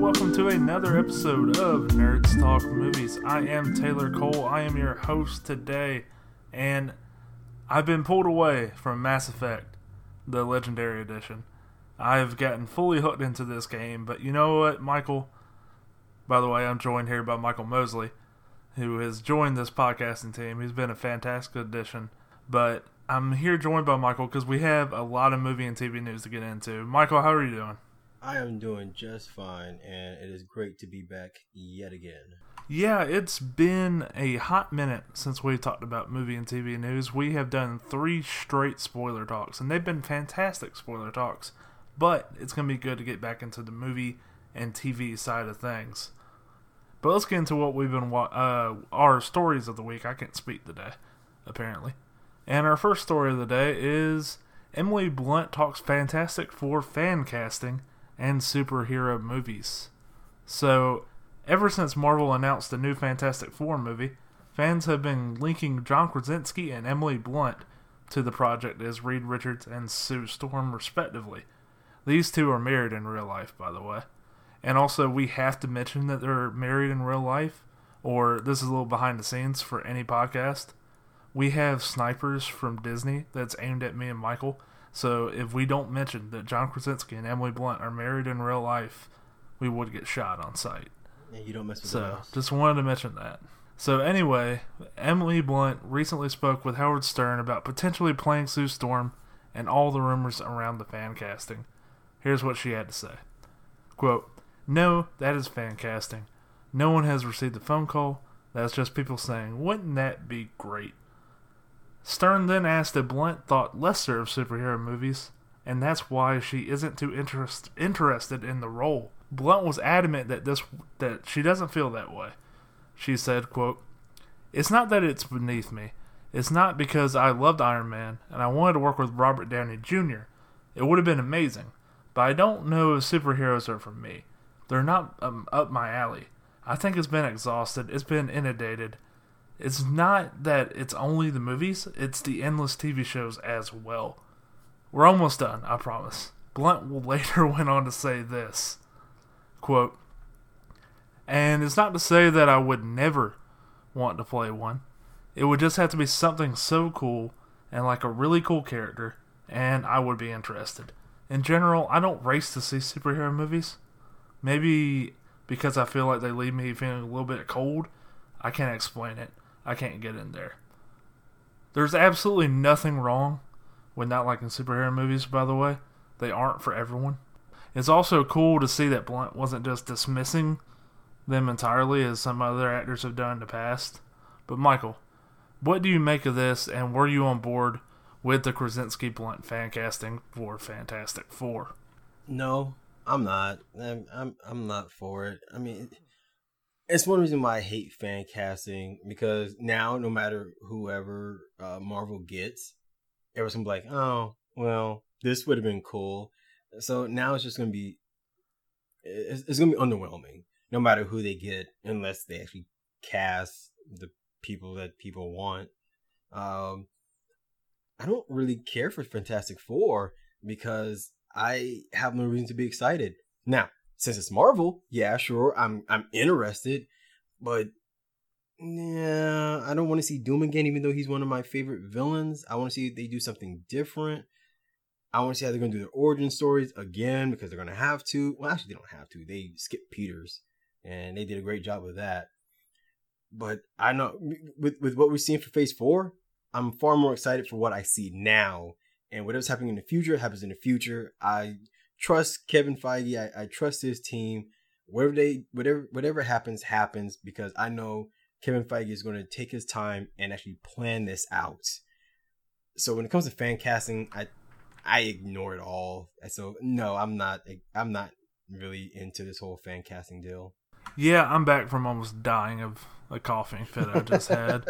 welcome to another episode of Nerds Talk Movies. I am Taylor Cole. I am your host today, and I've been pulled away from Mass Effect, the Legendary Edition. I've gotten fully hooked into this game, but you know what, Michael? By the way, I'm joined here by Michael Mosley, who has joined this podcasting team. He's been a fantastic addition, but I'm here joined by Michael because we have a lot of movie and TV news to get into. Michael, how are you doing? I am doing just fine, and it is great to be back yet again. Yeah, it's been a hot minute since we talked about movie and TV news. We have done 3 straight spoiler talks, and they've been fantastic spoiler talks. But it's going to be good to get back into the movie and TV side of things. But let's get into what we've been our stories of the week. I can't speak today, apparently. And our first story of the day is Emily Blunt talks Fantastic Four fan casting and superhero movies. So, ever since Marvel announced the new Fantastic Four movie, fans have been linking John Krasinski and Emily Blunt to the project as Reed Richards and Sue Storm, respectively. These two are married in real life, by the way. And also, we have to mention that they're married in real life, or this is a little behind the scenes for any podcast. We have snipers from Disney that's aimed at me and Michael. So if we don't mention that John Krasinski and Emily Blunt are married in real life, we would get shot on sight. Yeah, you don't mess with So just wanted to mention that. So anyway, Emily Blunt recently spoke with Howard Stern about potentially playing Sue Storm and all the rumors around the fan casting. Here's what she had to say. Quote, "No, that is fan casting. No one has received a phone call. That's just people saying, wouldn't that be great?" Stern then asked if Blunt thought lesser of superhero movies, and that's why she isn't too interested in the role. Blunt was adamant that she doesn't feel that way. She said, quote, "It's not that it's beneath me. It's not because I loved Iron Man, and I wanted to work with Robert Downey Jr. It would have been amazing, but I don't know if superheroes are for me. They're not up my alley. I think it's been exhausted. It's been inundated. It's not that it's only the movies, it's the endless TV shows as well." We're almost done, I promise. Blunt later went on to say this, quote, "And it's not to say that I would never want to play one. It would just have to be something so cool and like a really cool character, and I would be interested. In general, I don't race to see superhero movies. Maybe because I feel like they leave me feeling a little bit cold. I can't explain it. I can't get in there." There's absolutely nothing wrong with not liking superhero movies, by the way. They aren't for everyone. It's also cool to see that Blunt wasn't just dismissing them entirely as some other actors have done in the past. But Michael, what do you make of this, and were you on board with the Krasinski-Blunt fan casting for Fantastic Four? No, I'm not. I'm not for it. I mean, it's one reason why I hate fan casting, because now no matter whoever Marvel gets, everyone's gonna be like, "Oh, well, this would have been cool." So now it's just gonna be, it's gonna be underwhelming, no matter who they get, unless they actually cast the people that people want. I don't really care for Fantastic Four because I have no reason to be excited. Now, since it's Marvel, yeah, sure, I'm interested, but yeah, I don't want to see Doom again, even though he's one of my favorite villains. I want to see if they do something different. I want to see how they're going to do their origin stories again, because they're going to have to. Well, actually, they don't have to. They skipped Peters, and they did a great job with that. But I know with what we're seeing for Phase 4, I'm far more excited for what I see now. And whatever's happening in the future happens in the future. I trust Kevin Feige. I trust his team. Whatever happens, because I know Kevin Feige is going to take his time and actually plan this out. So when it comes to fan casting, I ignore it all. So no, I'm not really into this whole fan casting deal. Yeah, I'm back from almost dying of a coughing fit I just had.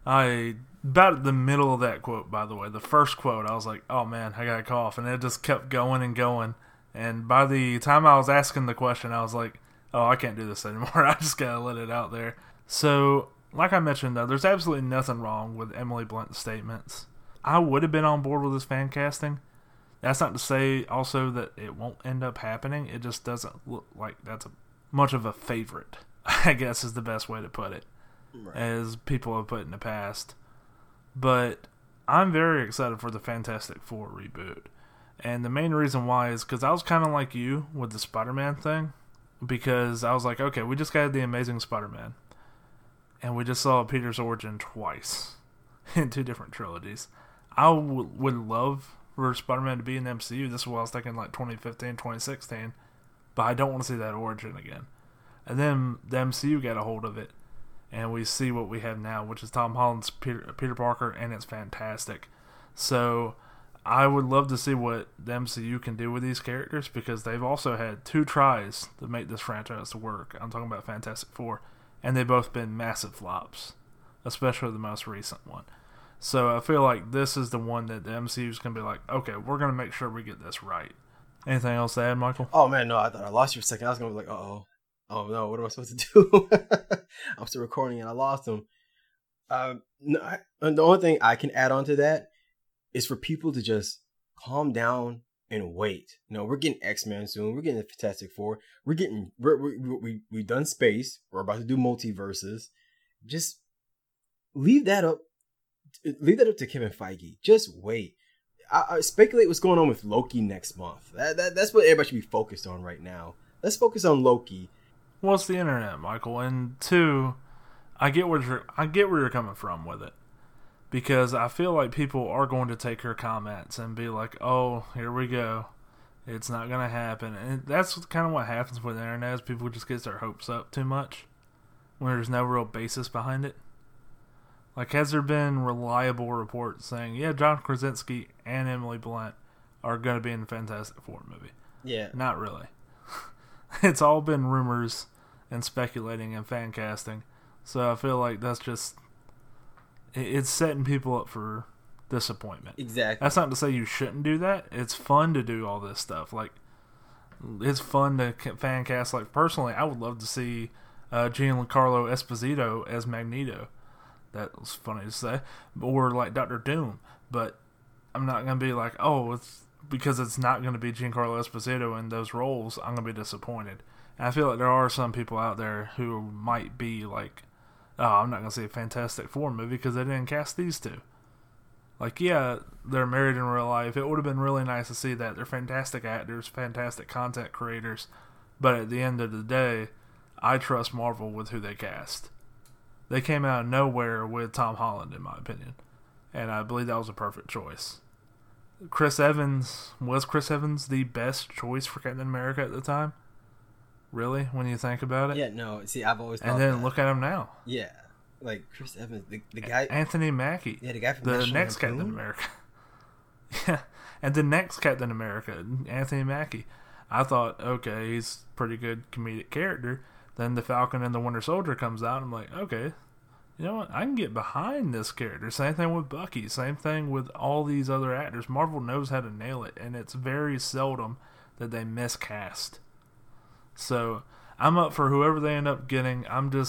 About the middle of that quote, by the way, the first quote, I was like, oh man, I got a cough. And it just kept going and going. And by the time I was asking the question, I was like, oh, I can't do this anymore. I just got to let it out there. So, like I mentioned, though, there's absolutely nothing wrong with Emily Blunt's statements. I would have been on board with this fan casting. That's not to say also that it won't end up happening. It just doesn't look like that's much of a favorite, I guess is the best way to put it, Right. as people have put in the past. But I'm very excited for the Fantastic Four reboot. And the main reason why is because I was kind of like you with the Spider-Man thing. Because I was like, okay, we just got the Amazing Spider-Man. And we just saw Peter's origin twice in 2 different trilogies. I would love for Spider-Man to be in the MCU. This is what I was thinking, like 2015, 2016. But I don't want to see that origin again. And then the MCU got a hold of it. And we see what we have now, which is Tom Holland's Peter Parker, and it's fantastic. So I would love to see what the MCU can do with these characters, because they've also had 2 tries to make this franchise to work. I'm talking about Fantastic Four. And they've both been massive flops, especially the most recent one. So I feel like this is the one that the MCU is going to be like, okay, we're going to make sure we get this right. Anything else to add, Michael? Oh man, no, I thought I lost you for a second. I was gonna be like, oh no, what am I supposed to do? I'm still recording and I lost him. No, the only thing I can add on to that is for people to just calm down and wait. We're getting X-Men soon. We're getting the Fantastic Four. We've done space. We're about to do multiverses. Just leave that up. Leave that up to Kevin Feige. Just wait. I speculate what's going on with Loki next month. That's what everybody should be focused on right now. Let's focus on Loki. Well, it's the internet, Michael, and 2, I get where you're coming from with it, because I feel like people are going to take her comments and be like, "Oh, here we go, it's not going to happen," and that's kind of what happens with the internet. Is people just get their hopes up too much when there's no real basis behind it. Like, has there been reliable reports saying, yeah, John Krasinski and Emily Blunt are going to be in the Fantastic Four movie? Yeah. Not really. It's all been rumors and speculating and fan casting. So I feel like that's just... It's setting people up for disappointment. Exactly. That's not to say you shouldn't do that. It's fun to do all this stuff. Like, it's fun to fan cast. Like, personally, I would love to see Giancarlo Esposito as Magneto. That was funny to say. Or like Dr. Doom. But I'm not going to be like, oh, it's because it's not going to be Giancarlo Esposito in those roles, I'm going to be disappointed. And I feel like there are some people out there who might be like, oh, I'm not going to see a Fantastic Four movie because they didn't cast these 2. Like, yeah, they're married in real life. It would have been really nice to see that. They're fantastic actors, fantastic content creators. But at the end of the day, I trust Marvel with who they cast. They came out of nowhere with Tom Holland, in my opinion. And I believe that was a perfect choice. Was Chris Evans the best choice for Captain America at the time? Really? When you think about it? Yeah, no. See, I've always thought And then that. look at him now. Yeah. Like, Chris Evans, the guy... Anthony Mackie. Yeah, the guy from the National next Lampoon. Captain America. Yeah. And the next Captain America, Anthony Mackie. I thought, okay, he's a pretty good comedic character. Then the Falcon and the Winter Soldier comes out, and I'm like, okay, you know what? I can get behind this character. Same thing with Bucky. Same thing with all these other actors. Marvel knows how to nail it, and it's very seldom that they miscast. So I'm up for whoever they end up getting.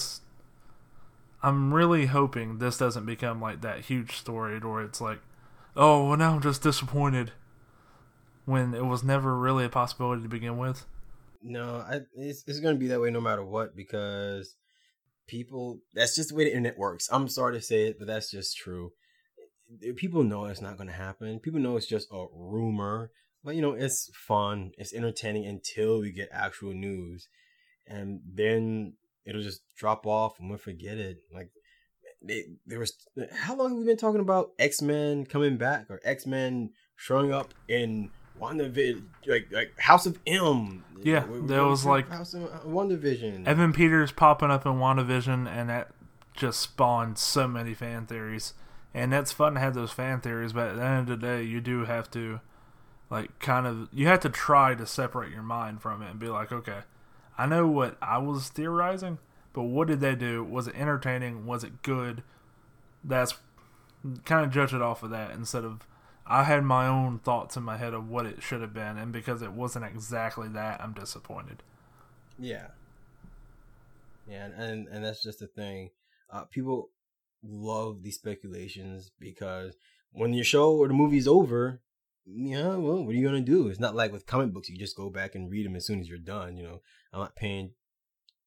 I'm really hoping this doesn't become like that huge story where it's like, oh, well, now I'm just disappointed, when it was never really a possibility to begin with. No, it's going to be that way no matter what, because people, that's just the way the internet works. I'm sorry to say it, but that's just true. People know it's not going to happen. People know it's just a rumor, but it's fun, it's entertaining until we get actual news, and then it'll just drop off and we'll forget it. Like, there was, how long have we been talking about X-Men coming back, or X-Men showing up in WandaVision, like House of M? Yeah, there was like House of WandaVision. Evan Peters popping up in WandaVision, and that just spawned so many fan theories. And that's fun to have those fan theories, but at the end of the day, you do have to, you have to try to separate your mind from it and be like, okay, I know what I was theorizing, but what did they do? Was it entertaining? Was it good? That's kind of judge it off of that, instead of, I had my own thoughts in my head of what it should have been, and because it wasn't exactly that, I'm disappointed. Yeah. Yeah, and that's just the thing. People love these speculations, because when your show or the movie's over, yeah, well, what are you going to do? It's not like with comic books, you just go back and read them as soon as you're done. I'm not paying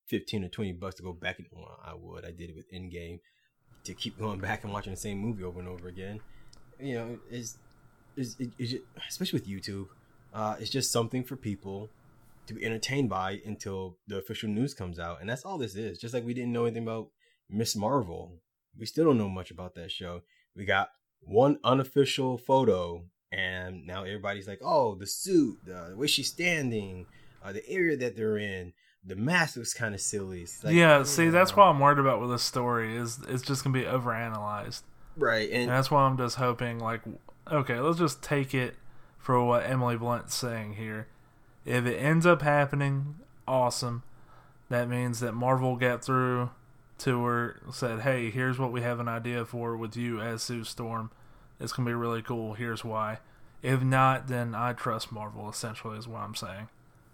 $15 or $20 to go back and I would. I did it with Endgame to keep going back and watching the same movie over and over again. You know, it's especially with YouTube, it's just something for people to be entertained by until the official news comes out, and that's all this is. Just like we didn't know anything about Miss Marvel, we still don't know much about that show. We got one unofficial photo, and now everybody's like, "Oh, the suit, the way she's standing, the area that they're in." The mask was kind of silly. Like, yeah, see, that's what I'm worried about with this story. Is it's just gonna be overanalyzed, right? And that's why I'm just hoping, like, okay, let's just take it for what Emily Blunt's saying here. If it ends up happening, awesome. That means that Marvel got through to her, said, "Hey, here's what we have an idea for with you as Sue Storm. It's gonna be really cool. Here's why." If not, then I trust Marvel. Essentially, is what I'm saying.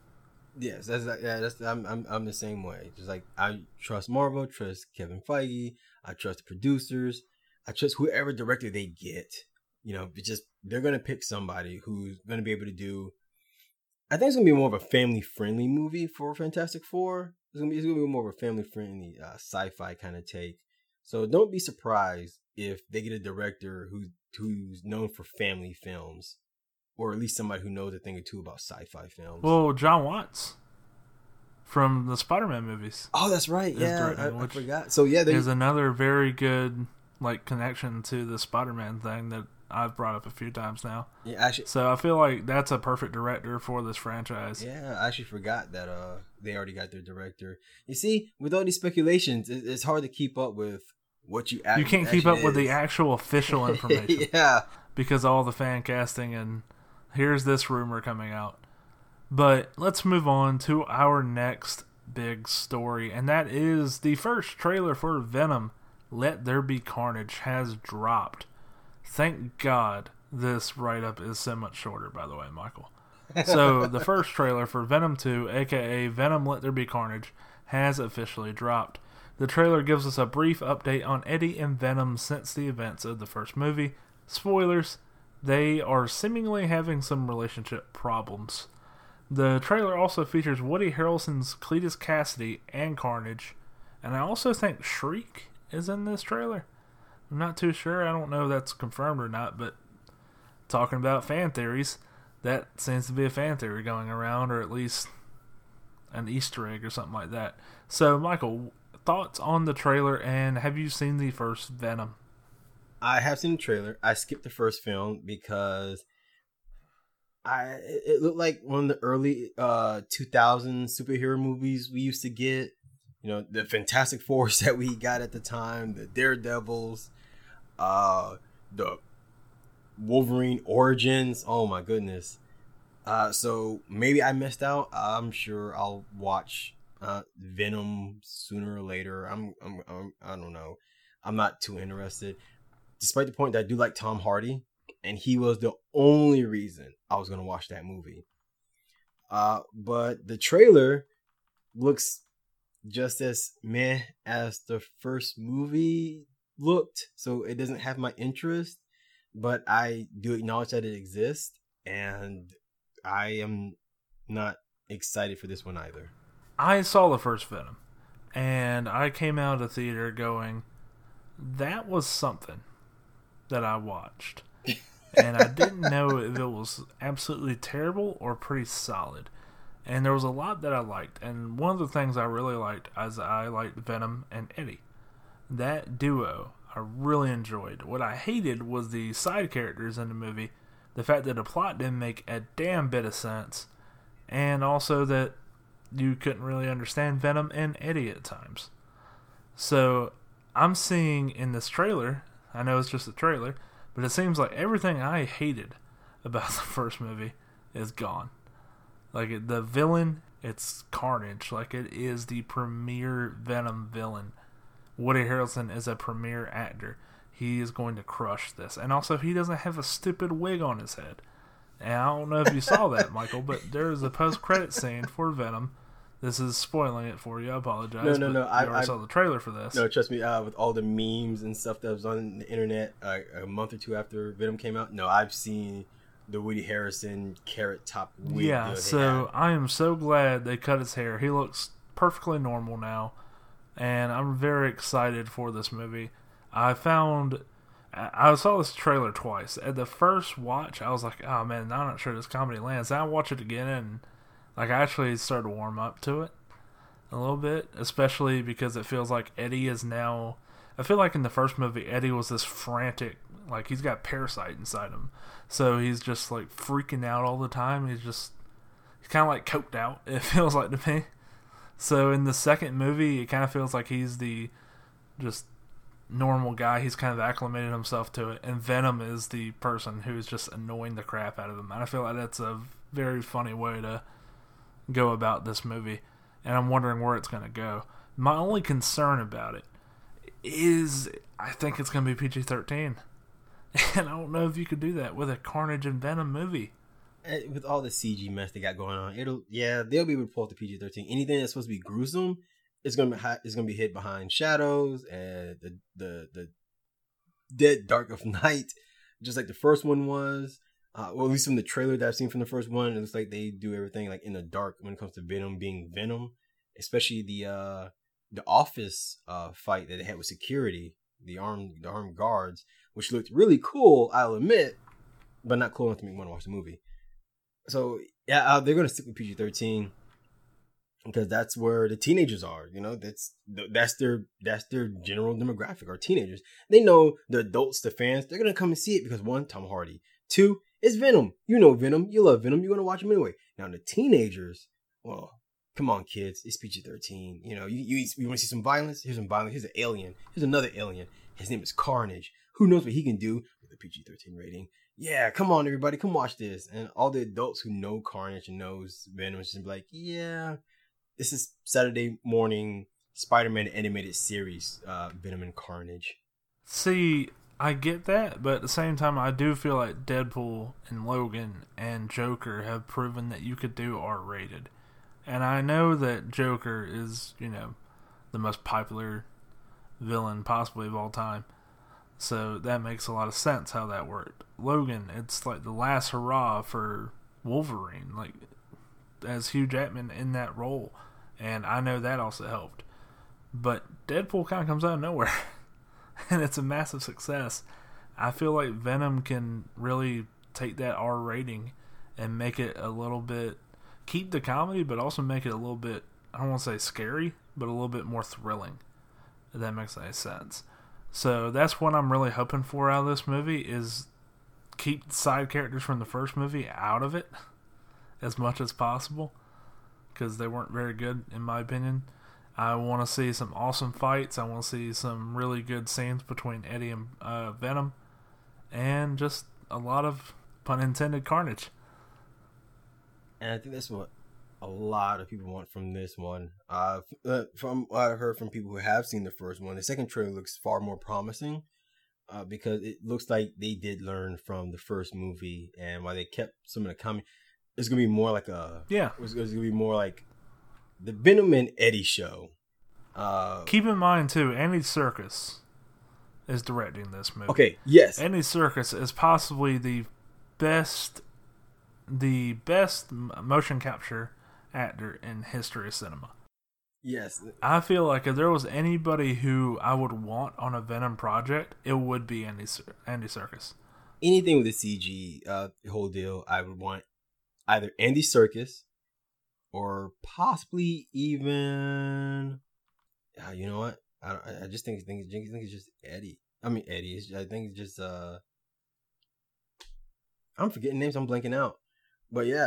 Yes, I'm the same way. Just like I trust Marvel, trust Kevin Feige, I trust the producers, I trust whoever director they get. You know, they're gonna pick somebody who's gonna be able to do. I think it's gonna be more of a family-friendly movie for Fantastic Four. It's gonna be more of a family-friendly sci-fi kind of take. So don't be surprised if they get a director who's known for family films. Or at least somebody who knows a thing or two about sci-fi films. Well, John Watts from the Spider-Man movies. Oh, that's right. Yeah, I forgot. So yeah, there's another very good connection to the Spider-Man thing that I've brought up a few times now. Yeah, actually. So I feel like that's a perfect director for this franchise. Yeah, I actually forgot that they already got their director. You see, with all these speculations, it's hard to keep up with what you actually. You can't keep up with the actual official information. Yeah, because of all the fan casting and. Here's this rumor coming out. But let's move on to our next big story, and that is the first trailer for Venom, Let There Be Carnage, has dropped. Thank God this write-up is so much shorter, by the way, Michael. So, the first trailer for Venom 2, aka Venom Let There Be Carnage, has officially dropped. The trailer gives us a brief update on Eddie and Venom since the events of the first movie. Spoilers. They are seemingly having some relationship problems. The trailer also features Woody Harrelson's Cletus Cassidy and Carnage, and I also think Shriek is in this trailer. I'm not too sure. I don't know if that's confirmed or not, but talking about fan theories, that seems to be a fan theory going around, or at least an Easter egg or something like that. So, Michael, thoughts on the trailer, and have you seen the first Venom? I have seen the trailer. I skipped the first film because it looked like one of the early 2000 superhero movies we used to get. You know, the Fantastic Four that we got at the time, the Daredevils, the Wolverine Origins. Oh my goodness. So maybe I missed out. I'm sure I'll watch Venom sooner or later. I don't know. I'm not too interested. Despite the point that I do like Tom Hardy, and he was the only reason I was going to watch that movie. But the trailer looks just as meh as the first movie looked, so it doesn't have my interest, but I do acknowledge that it exists, and I am not excited for this one either. I saw the first Venom, and I came out of the theater going, that was something that I watched. And I didn't know if it was absolutely terrible or pretty solid. And there was a lot that I liked. And one of the things I really liked is I liked Venom and Eddie. That duo I really enjoyed. What I hated was the side characters in the movie. The fact that the plot didn't make a damn bit of sense. And also that you couldn't really understand Venom and Eddie at times. So I'm seeing in this trailer, I know it's just a trailer, but it seems like everything I hated about the first movie is gone. Like, the villain, it's Carnage. Like, it is the premier Venom villain. Woody Harrelson is a premier actor. He is going to crush this. And also, he doesn't have a stupid wig on his head. And I don't know if you saw that, Michael, but there is a post-credit scene for Venom. This is spoiling it for you. I apologize. No. I saw the trailer for this. No, trust me. With all the memes and stuff that was on the internet a month or two after Venom came out, no, I've seen the Woody Harrelson carrot top wig. Yeah, so I am so glad they cut his hair. He looks perfectly normal now, and I'm very excited for this movie. I saw this trailer twice. At the first watch, I was like, oh man, I'm not sure this comedy lands. Then I watched it again, and like I actually started to warm up to it a little bit, especially because it feels like Eddie is now... I feel like in the first movie, Eddie was this frantic, like he's got parasite inside him. So he's just like freaking out all the time. He's kind of like coked out, it feels like to me. So in the second movie, it kind of feels like he's the just normal guy. He's kind of acclimated himself to it. And Venom is the person who's just annoying the crap out of him. And I feel like that's a very funny way to go about this movie. And I'm wondering where it's going to go. My only concern about it is I think it's going to be PG-13. And I don't know if you could do that with a Carnage and Venom movie. With all the CG mess they got going on, they'll be able to pull off the PG-13. Anything that's supposed to be gruesome is gonna be hid behind shadows and the dead dark of night, just like the first one was. Well, at least from the trailer that I've seen from the first one, it looks like they do everything like in the dark when it comes to Venom being Venom, especially the office fight that they had with security, the armed guards, which looked really cool, I'll admit, but not cool enough to make me want to watch the movie. So yeah, they're gonna stick with PG-13 because that's where the teenagers are. You know, that's their general demographic, are teenagers. They know the adults, the fans, they're gonna come and see it because one, Tom Hardy, two, it's Venom. You know Venom, you love Venom, you're gonna watch him anyway. Now the teenagers, well, come on, kids, it's PG-13. You know, you want to see some violence? Here's some violence. Here's an alien. Here's another alien. His name is Carnage. Who knows what he can do with a PG-13 rating? Yeah, come on, everybody, come watch this. And all the adults who know Carnage and knows Venom is just like, yeah, this is Saturday morning Spider-Man animated series, Venom and Carnage. See, I get that, but at the same time, I do feel like Deadpool and Logan and Joker have proven that you could do R-rated. And I know that Joker is, you know, the most popular villain possibly of all time. So that makes a lot of sense how that worked. Logan, it's like the last hurrah for Wolverine, like as Hugh Jackman in that role. And I know that also helped. But Deadpool kind of comes out of nowhere. And it's a massive success. I feel like Venom can really take that R rating and make it a little bit, keep the comedy, but also make it a little bit, I don't want to say scary, but a little bit more thrilling. If that makes any sense. So that's what I'm really hoping for out of this movie, is keep side characters from the first movie out of it as much as possible, because they weren't very good in my opinion. I want to see some awesome fights. I want to see some really good scenes between Eddie and Venom, and just a lot of, pun intended, carnage. And I think that's what a lot of people want from this one. From what I heard from people who have seen the first one, the second trailer looks far more promising, because it looks like they did learn from the first movie, and while they kept some of the comedy, it's gonna be more like it's gonna be more like the Venom and Eddie show. Keep in mind too, Andy Serkis is directing this movie. Okay, yes, Andy Serkis is possibly the best motion capture actor in history of cinema. Yes. I feel like if there was anybody who I would want on a Venom project, it would be Andy Serkis. Anything with the CG whole deal, I would want either Andy Serkis or possibly even... you know what? I just think it's just Eddie. I mean, Eddie. I think it's just... I'm forgetting names. I'm blanking out. But yeah,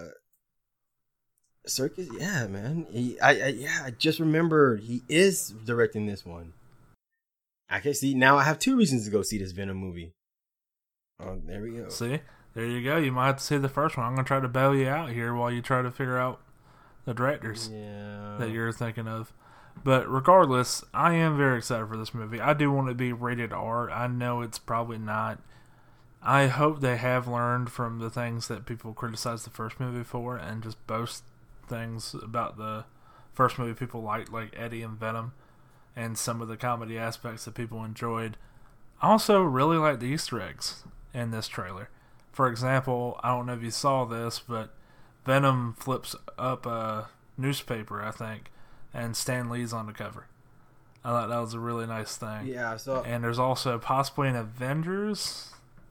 Serkis, yeah, man. I just remembered he is directing this one. I can see now. I have two reasons to go see this Venom movie. Oh, there we go. See, there you go. You might have to see the first one. I'm gonna try to bail you out here while you try to figure out the directors that you're thinking of. But regardless, I am very excited for this movie. I do want it to be rated R. I know it's probably not. I hope they have learned from the things that people criticized the first movie for and just boast things about the first movie people liked, like Eddie and Venom, and some of the comedy aspects that people enjoyed. I also really like the Easter eggs in this trailer. For example, I don't know if you saw this, but Venom flips up a newspaper, I think, and Stan Lee's on the cover. I thought that was a really nice thing. Yeah, I saw. And there's also possibly an Avengers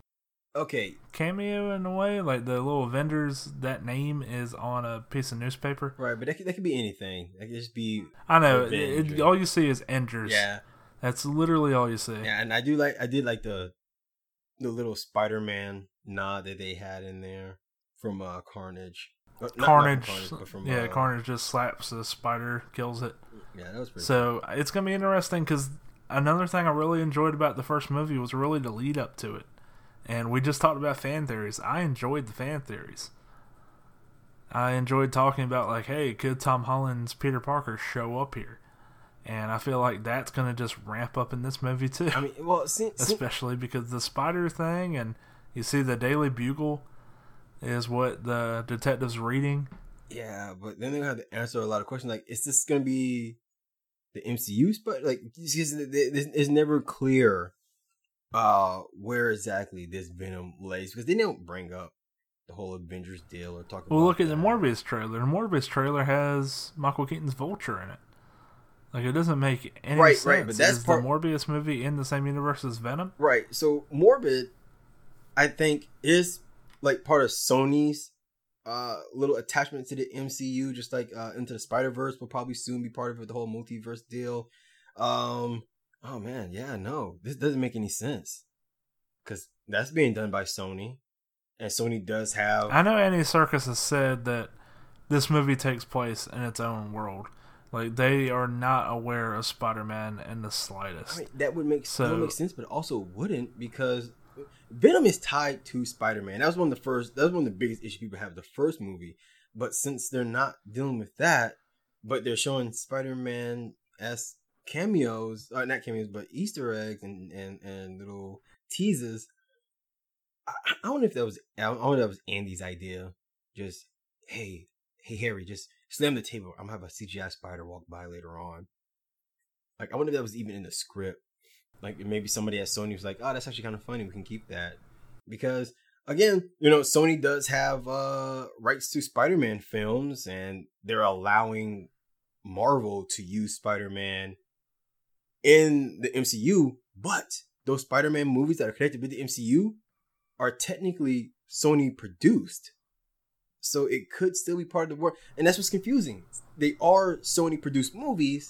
cameo in a way. Like the little Avengers, that name is on a piece of newspaper. Right, but that could be anything. That could just be. I know. All you see is Enders. Yeah. That's literally all you see. Yeah, and I did like the little Spider-Man nod that they had in there from Carnage. Carnage, but from, Carnage just slaps the spider, kills it. Yeah, that was pretty So it's going to be interesting because another thing I really enjoyed about the first movie was really the lead up to it. And we just talked about fan theories. I enjoyed the fan theories. I enjoyed talking about, like, hey, could Tom Holland's Peter Parker show up here? And I feel like that's going to just ramp up in this movie, too. I mean, well, especially because the spider thing, and you see the Daily Bugle is what the detective's reading. Yeah, but then they have to answer a lot of questions. Like, is this going to be the MCU? But like, it's never clear where exactly this Venom lays, because they don't bring up the whole Avengers deal or talk about. Well, look at the Morbius trailer. The Morbius trailer has Michael Keaton's Vulture in it. Like, it doesn't make any sense. Right, but that's the Morbius movie in the same universe as Venom? Right. So Morbid, I think, is like part of Sony's little attachment to the MCU, just like Into the Spider-Verse will probably soon be part of it, the whole multiverse deal. Oh man, yeah, no, this doesn't make any sense because that's being done by Sony, and Sony does have. I know Andy Serkis has said that this movie takes place in its own world. Like, they are not aware of Spider-Man in the slightest. I mean, that would make sense, but also wouldn't, because Venom is tied to Spider-Man. That was one of the biggest issues people have with the first movie. But since they're not dealing with that, but they're showing Spider-Man-esque cameos, or not cameos, but Easter eggs and little teases. I wonder if that was Andy's idea. Just, hey Harry, just slam the table. I'm gonna have a CGI spider walk by later on. Like, I wonder if that was even in the script. Like, maybe somebody at Sony was like, oh, that's actually kind of funny. We can keep that. Because, again, Sony does have rights to Spider-Man films, and they're allowing Marvel to use Spider-Man in the MCU. But those Spider-Man movies that are connected with the MCU are technically Sony produced. So it could still be part of the world. And that's what's confusing. They are Sony produced movies,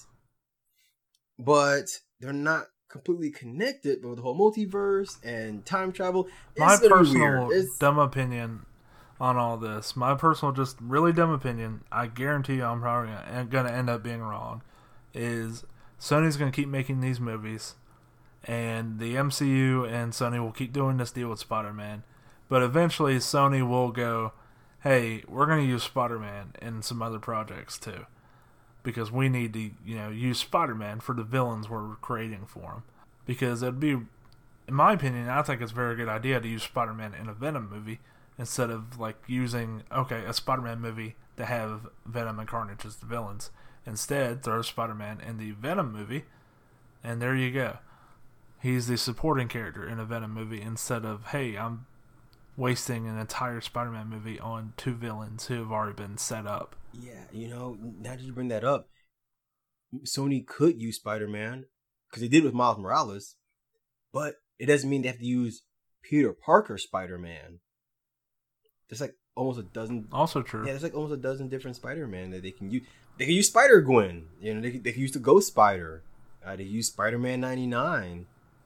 but they're not completely connected with the whole multiverse and time travel. My personal dumb opinion on all this, my personal just really dumb opinion, I guarantee you I'm probably going to end up being wrong, is Sony's going to keep making these movies, and the MCU and Sony will keep doing this deal with Spider-Man, but eventually Sony will go, hey, we're going to use Spider-Man in some other projects too, because we need to, use Spider-Man for the villains we're creating for him. Because it'd be, in my opinion, I think it's a very good idea to use Spider-Man in a Venom movie instead of like using, a Spider-Man movie to have Venom and Carnage as the villains. Instead, throw Spider-Man in the Venom movie, and there you go. He's the supporting character in a Venom movie instead of, hey, I'm wasting an entire Spider-Man movie on two villains who have already been set up. Yeah, now that you bring that up, Sony could use Spider-Man, because they did with Miles Morales, but it doesn't mean they have to use Peter Parker Spider-Man. There's like almost a dozen. Also true. Yeah, there's like almost a dozen different Spider-Man that they can use. They can use Spider-Gwen. They can use the Ghost Spider. They use Spider-Man 99.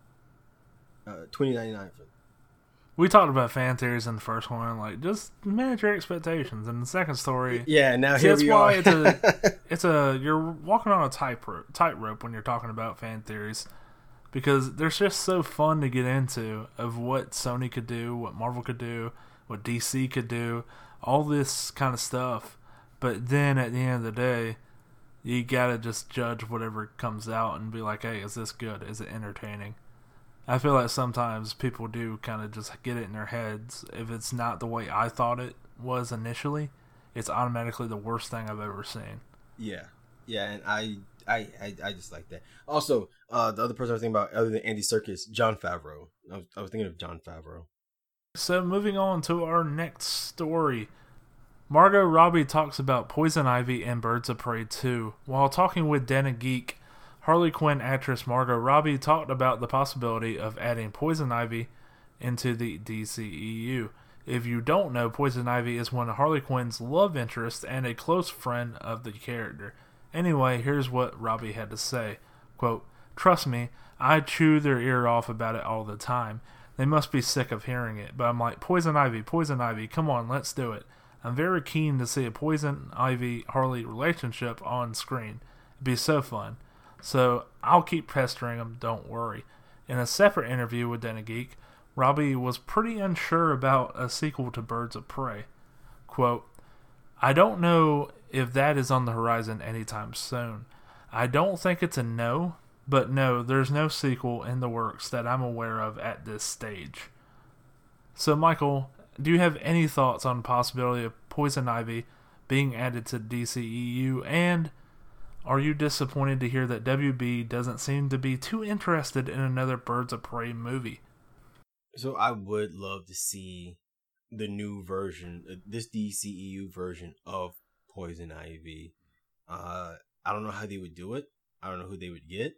2099. We talked about fan theories in the first one, like, just manage your expectations. In the second story, yeah, now here we are. It's you're walking on a tightrope when you're talking about fan theories, because they're just so fun to get into of what Sony could do, what Marvel could do, what DC could do, all this kind of stuff. But then at the end of the day, you gotta just judge whatever comes out and be like, hey, is this good? Is it entertaining? I feel like sometimes people do kind of just get it in their heads. If it's not the way I thought it was initially, it's automatically the worst thing I've ever seen. Yeah, and I just like that. Also, the other person I was thinking about, other than Andy Serkis, Jon Favreau. I was thinking of Jon Favreau. So moving on to our next story. Margot Robbie talks about Poison Ivy and Birds of Prey 2. While talking with Dana Geek, Harley Quinn actress Margot Robbie talked about the possibility of adding Poison Ivy into the DCEU. If you don't know, Poison Ivy is one of Harley Quinn's love interests and a close friend of the character. Anyway, here's what Robbie had to say. Quote, "Trust me, I chew their ear off about it all the time. They must be sick of hearing it, but I'm like, Poison Ivy, come on, let's do it. I'm very keen to see a Poison Ivy-Harley relationship on screen. It'd be so fun. So I'll keep pestering them, don't worry." In a separate interview with Dana Geek, Robbie was pretty unsure about a sequel to Birds of Prey. Quote, "I don't know if that is on the horizon anytime soon. I don't think it's a no, but no, there's no sequel in the works that I'm aware of at this stage." So, Michael, do you have any thoughts on the possibility of Poison Ivy being added to DCEU, and are you disappointed to hear that WB doesn't seem to be too interested in another Birds of Prey movie? So I would love to see the new version, this DCEU version of Poison Ivy. I don't know how they would do it. I don't know who they would get.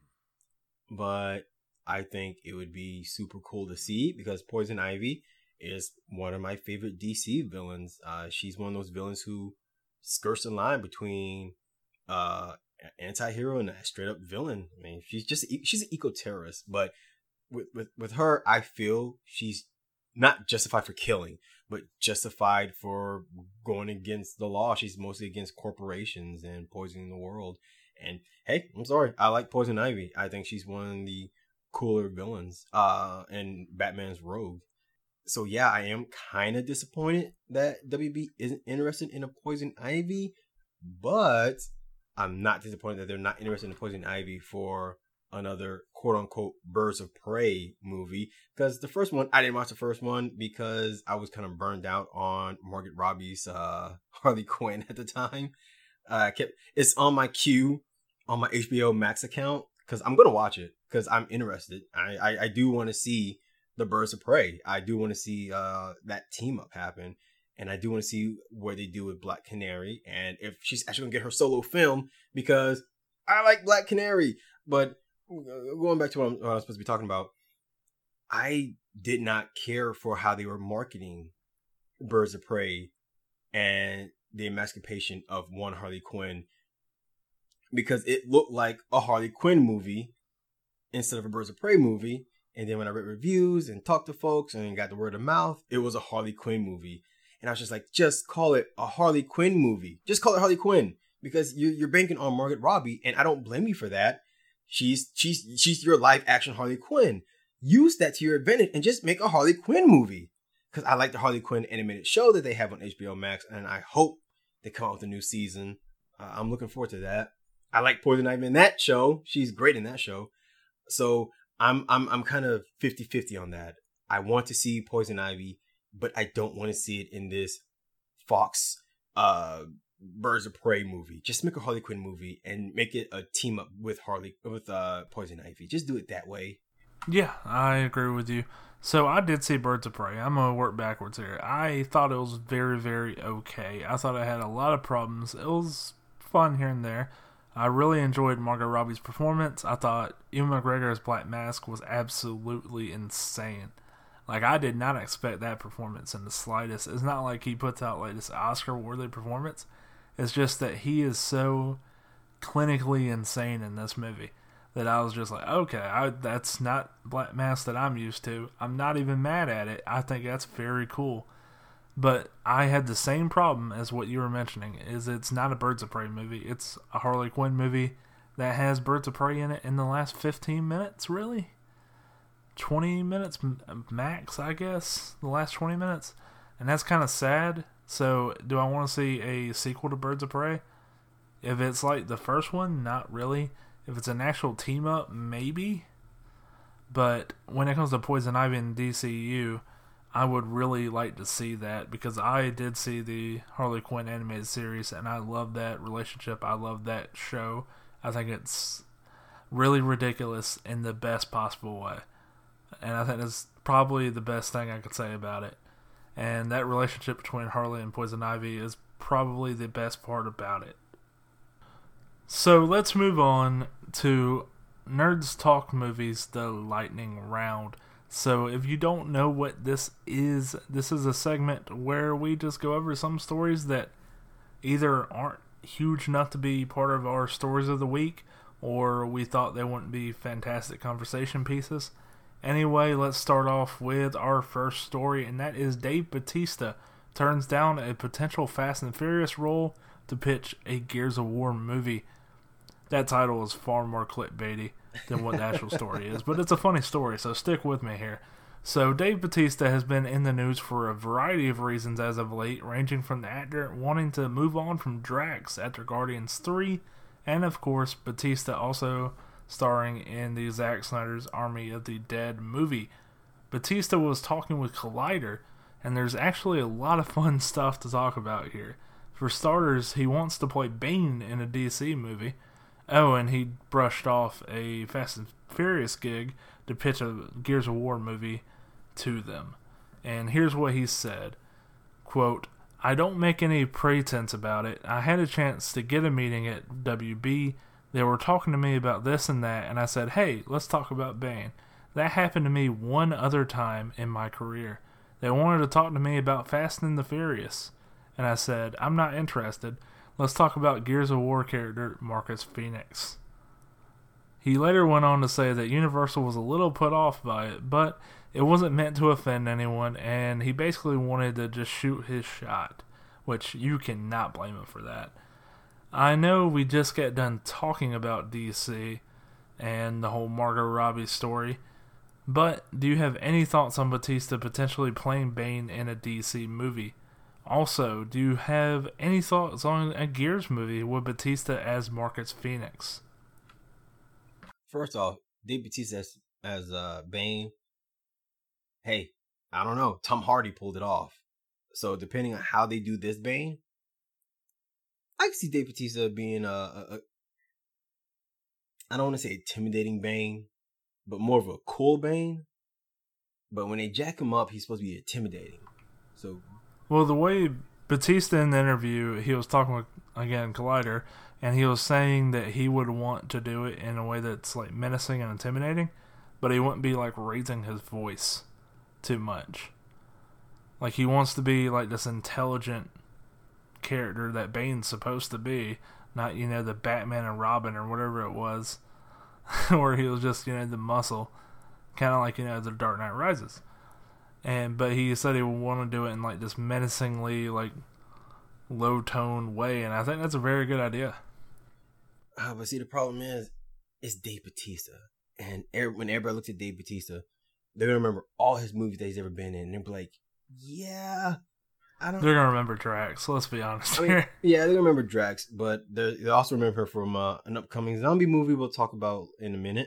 But I think it would be super cool to see because Poison Ivy is one of my favorite DC villains. She's one of those villains who skirts the line between anti-hero and a straight up villain. I mean, she's an eco-terrorist, but with her, I feel she's not justified for killing, but justified for going against the law. She's mostly against corporations and poisoning the world. And hey, I'm sorry, I like Poison Ivy. I think she's one of the cooler villains in Batman's Rogue. So yeah, I am kind of disappointed that WB isn't interested in a Poison Ivy, but I'm not disappointed that they're not interested in Poison Ivy for another quote-unquote Birds of Prey movie. Because the first one, I didn't watch the first one because I was kind of burned out on Margot Robbie's Harley Quinn at the time. It's on my queue on my HBO Max account because I'm going to watch it because I'm interested. I do want to see the Birds of Prey. I do want to see that team up happen. And I do want to see what they do with Black Canary and if she's actually going to get her solo film because I like Black Canary. But going back to what I'm supposed to be talking about, I did not care for how they were marketing Birds of Prey and the emancipation of one Harley Quinn because it looked like a Harley Quinn movie instead of a Birds of Prey movie. And then when I read reviews and talked to folks and got the word of mouth, it was a Harley Quinn movie. And I was just like, just call it a Harley Quinn movie. Just call it Harley Quinn because you're banking on Margot Robbie, and I don't blame you for that. She's your live action Harley Quinn. Use that to your advantage and just make a Harley Quinn movie. Because I like the Harley Quinn animated show that they have on HBO Max, and I hope they come out with a new season. I'm looking forward to that. I like Poison Ivy in that show. She's great in that show. So I'm kind of 50-50 on that. I want to see Poison Ivy, but I don't want to see it in this Fox Birds of Prey movie. Just make a Harley Quinn movie and make it a team up with Poison Ivy. Just do it that way. Yeah, I agree with you. So I did see Birds of Prey. I'm going to work backwards here. I thought it was very, very okay. I thought it had a lot of problems. It was fun here and there. I really enjoyed Margot Robbie's performance. I thought Ewan McGregor as Black Mask was absolutely insane. Like, I did not expect that performance in the slightest. It's not like he puts out like this Oscar-worthy performance. It's just that he is so clinically insane in this movie that I was just like, okay, that's not Black Mask that I'm used to. I'm not even mad at it. I think that's very cool. But I had the same problem as what you were mentioning, is it's not a Birds of Prey movie. It's a Harley Quinn movie that has Birds of Prey in it in the last 15 minutes, really? 20 minutes max, I guess, the last 20 minutes. And that's kind of sad. So do I want to see a sequel to Birds of Prey? If it's like the first one, not really. If it's an actual team up, maybe. But when it comes to Poison Ivy and DCU, I would really like to see that because I did see the Harley Quinn animated series and I love that relationship. I love that show. I think it's really ridiculous in the best possible way. And I think that's probably the best thing I could say about it. And that relationship between Harley and Poison Ivy is probably the best part about it. So let's move on to Nerds Talk Movies, the lightning round. So if you don't know what this is a segment where we just go over some stories that either aren't huge enough to be part of our stories of the week, or we thought they wouldn't be fantastic conversation pieces. Anyway, let's start off with our first story, and that is Dave Bautista turns down a potential Fast and Furious role to pitch a Gears of War movie. That title is far more clickbaity than what the actual story is, but it's a funny story, so stick with me here. So Dave Bautista has been in the news for a variety of reasons as of late, ranging from the actor wanting to move on from Drax after Guardians 3, and of course Bautista also starring in the Zack Snyder's Army of the Dead movie. Bautista was talking with Collider, and there's actually a lot of fun stuff to talk about here. For starters, he wants to play Bane in a DC movie. Oh, and he brushed off a Fast and Furious gig to pitch a Gears of War movie to them. And here's what he said, quote, "I don't make any pretense about it. I had a chance to get a meeting at WB. They were talking to me about this and that, and I said, hey, let's talk about Bane. That happened to me one other time in my career. They wanted to talk to me about Fast and the Furious. And I said, I'm not interested. Let's talk about Gears of War character Marcus Phoenix." He later went on to say that Universal was a little put off by it, but it wasn't meant to offend anyone, and he basically wanted to just shoot his shot, which you cannot blame him for that. I know we just got done talking about DC and the whole Margot Robbie story, but do you have any thoughts on Bautista potentially playing Bane in a DC movie? Also, do you have any thoughts on a Gears movie with Bautista as Marcus Phoenix? First off, Dave Bautista as Bane. Hey, I don't know. Tom Hardy pulled it off. So depending on how they do this Bane, I can see Dave Bautista being I don't want to say intimidating Bane, but more of a cool Bane. But when they jack him up, he's supposed to be intimidating. So, well, the way Bautista in the interview, he was talking with, again, Collider, and he was saying that he would want to do it in a way that's like menacing and intimidating, but he wouldn't be like raising his voice too much. Like, he wants to be like this intelligent character that Bane's supposed to be, not, the Batman and Robin or whatever it was, where he was just, the muscle, kind of like, the Dark Knight Rises. But he said he would want to do it in like this menacingly, like, low tone way, and I think that's a very good idea. But see, the problem is, it's Dave Bautista, and when everybody looks at Dave Bautista, they're gonna remember all his movies that he's ever been in, and they'll be like, "Yeah, I don't." They're gonna remember Drax. Let's be honest here. Yeah, they're gonna remember Drax, but they also remember her from an upcoming zombie movie we'll talk about in a minute.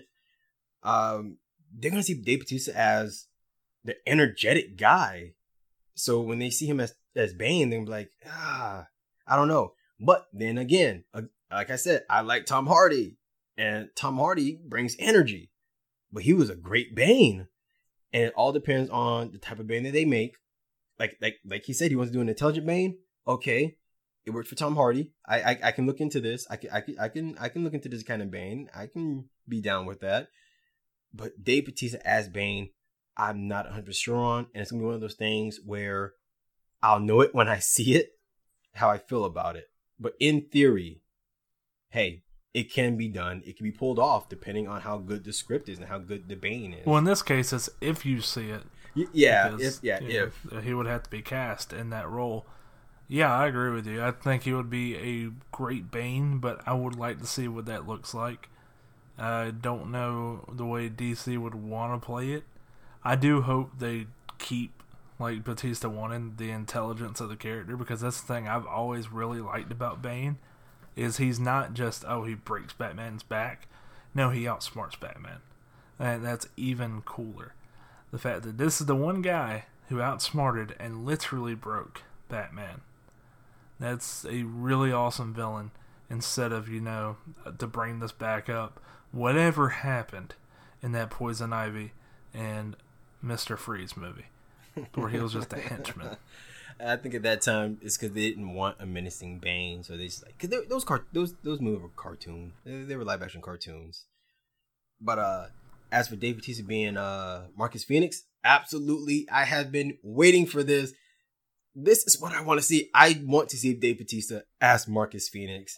They're gonna see Dave Bautista as the energetic guy, so when they see him as Bane, they'll be like, I don't know. But then again, like I said, I like Tom Hardy, and Tom Hardy brings energy, but he was a great Bane, and it all depends on the type of Bane that they make. Like he said, he wants to do an intelligent Bane. Okay, it worked for Tom Hardy. I can look into this. I can look into this kind of Bane. I can be down with that. But Dave Bautista as Bane, I'm not 100% sure on, and it's gonna be one of those things where I'll know it when I see it, how I feel about it. But in theory, hey, it can be done. It can be pulled off depending on how good the script is and how good the Bane is. Well, in this case, it's if you see it. If he would have to be cast in that role. Yeah, I agree with you. I think he would be a great Bane, but I would like to see what that looks like. I don't know the way DC would want to play it. I do hope they keep, like Bautista wanted, the intelligence of the character, because that's the thing I've always really liked about Bane, is he's not just, he breaks Batman's back. No, he outsmarts Batman. And that's even cooler. The fact that this is the one guy who outsmarted and literally broke Batman. That's a really awesome villain, instead of, to bring this back up, whatever happened in that Poison Ivy and Mr. Freeze movie. where he was just a henchman. I think at that time it's because they didn't want a menacing Bane, so they just like because those movies were cartoon. They were live action cartoons. But as for Dave Bautista being Marcus Phoenix, absolutely, I have been waiting for this. This is what I want to see. I want to see Dave Bautista as Marcus Phoenix.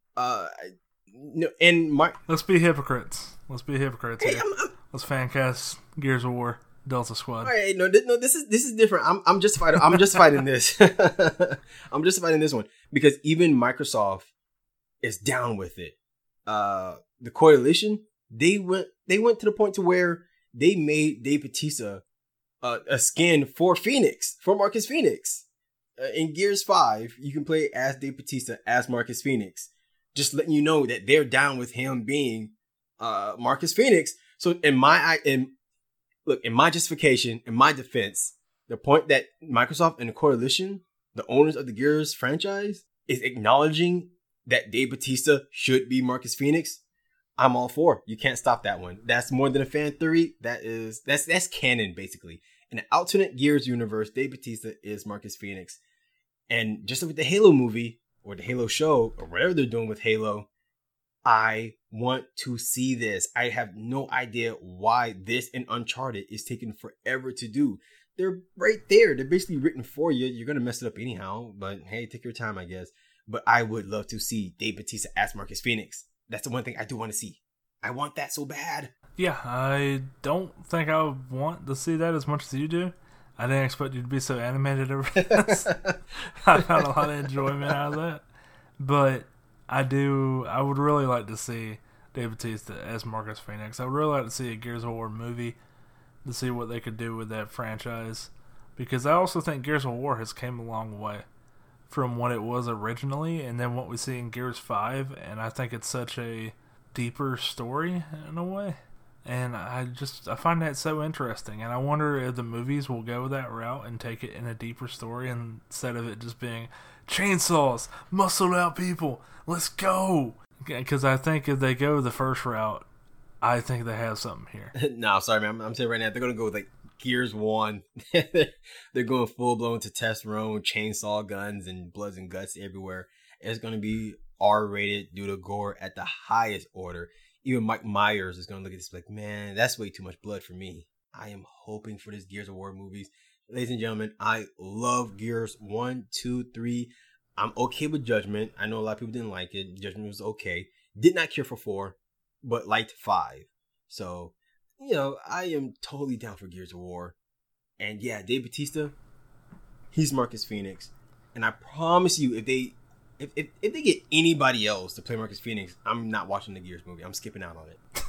Let's be hypocrites. Hey, Here. Let's fan cast Gears of War Delta Squad. All right, no, this is different. I'm just fighting. I'm just fighting this. I'm just fighting this one because even Microsoft is down with it. The Coalition, they went to the point to where they made Dave Bautista a skin for Marcus Phoenix. In Gears 5, you can play as Dave Bautista as Marcus Phoenix. Just letting you know that they're down with him being Marcus Phoenix. So in my justification, in my defense, the point that Microsoft and the Coalition, the owners of the Gears franchise, is acknowledging that Dave Bautista should be Marcus Phoenix, I'm all for. You can't stop that one. That's more than a fan theory. That's canon, basically. In the alternate Gears universe, Dave Bautista is Marcus Phoenix. And just like with the Halo movie, or the Halo show, or whatever they're doing with Halo, I want to see this. I have no idea why this and Uncharted is taking forever to do. They're right there. They're basically written for you. You're going to mess it up anyhow. But hey, take your time, I guess. But I would love to see Dave Bautista as Marcus Phoenix. That's the one thing I do want to see. I want that so bad. Yeah, I don't think I would want to see that as much as you do. I didn't expect you to be so animated over this. I found a lot of enjoyment out of that. But I would really like to see Dave Bautista as Marcus Phoenix. I would really like to see a Gears of War movie to see what they could do with that franchise. Because I also think Gears of War has came a long way from what it was originally and then what we see in Gears 5. And I think it's such a deeper story in a way. And I find that so interesting. And I wonder if the movies will go that route and take it in a deeper story instead of it just being chainsaws, muscled out people, let's go. Because I think if they go the first route, I think they have something here. No, sorry, man. I'm saying right now, they're going to go with like Gears 1. They're going full blown to testosterone, chainsaw guns, and bloods and guts everywhere. It's going to be R-rated due to gore at the highest order. Even Mike Myers is going to look at this like, man, that's way too much blood for me. I am hoping for this Gears of War movies. Ladies and gentlemen, I love Gears 1, 2, 3. I'm okay with Judgment. I know a lot of people didn't like it. Judgment was okay. Did not care for 4, but liked 5. So, I am totally down for Gears of War. And yeah, Dave Bautista, he's Marcus Phoenix. And I promise you, if they get anybody else to play Marcus Phoenix, I'm not watching the Gears movie. I'm skipping out on it.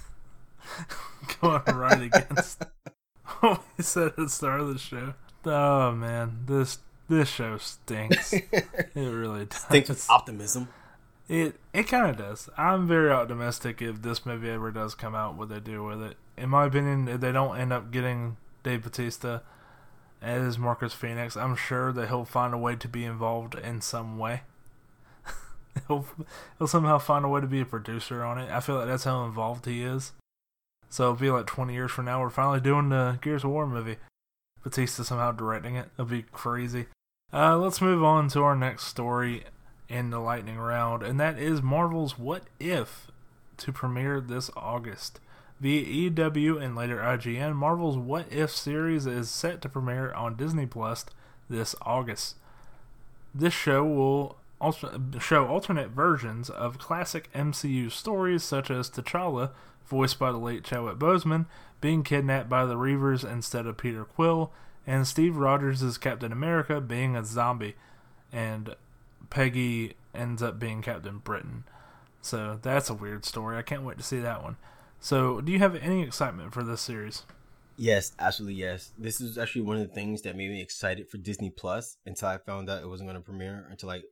Going right against what we said at the start of the show. Oh man, this show stinks. It really does. Stinks with optimism. It kind of does. I'm very optimistic if this movie ever does come out, what they do with it. In my opinion, if they don't end up getting Dave Bautista as Marcus Phoenix, I'm sure that he'll find a way to be involved in some way. He'll somehow find a way to be a producer on it. I feel like that's how involved he is. So it'll be like 20 years from now, we're finally doing the Gears of War movie. Batista somehow directing it. It'll be crazy. Let's move on to our next story in the lightning round, and that is Marvel's What If to premiere this August. Via EW and later IGN, Marvel's What If series is set to premiere on Disney Plus this August. This show will also show alternate versions of classic MCU stories such as T'Challa, voiced by the late Chadwick Boseman, being kidnapped by the Reavers instead of Peter Quill, and Steve Rogers as Captain America being a zombie, and Peggy ends up being Captain Britain. So that's a weird story. I can't wait to see that one. So do you have any excitement for this series? Yes, absolutely yes. This is actually one of the things that made me excited for Disney Plus until I found out it wasn't going to premiere until like